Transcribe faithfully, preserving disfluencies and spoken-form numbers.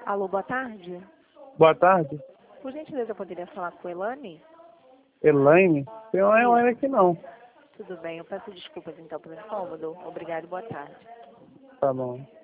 Alô, boa tarde. Boa tarde. Por gentileza, eu poderia falar com a Elane? Elaine? Tem uma Elaine aqui não. Tudo bem, eu peço desculpas então pelo incômodo. Obrigado e boa tarde. Tá bom.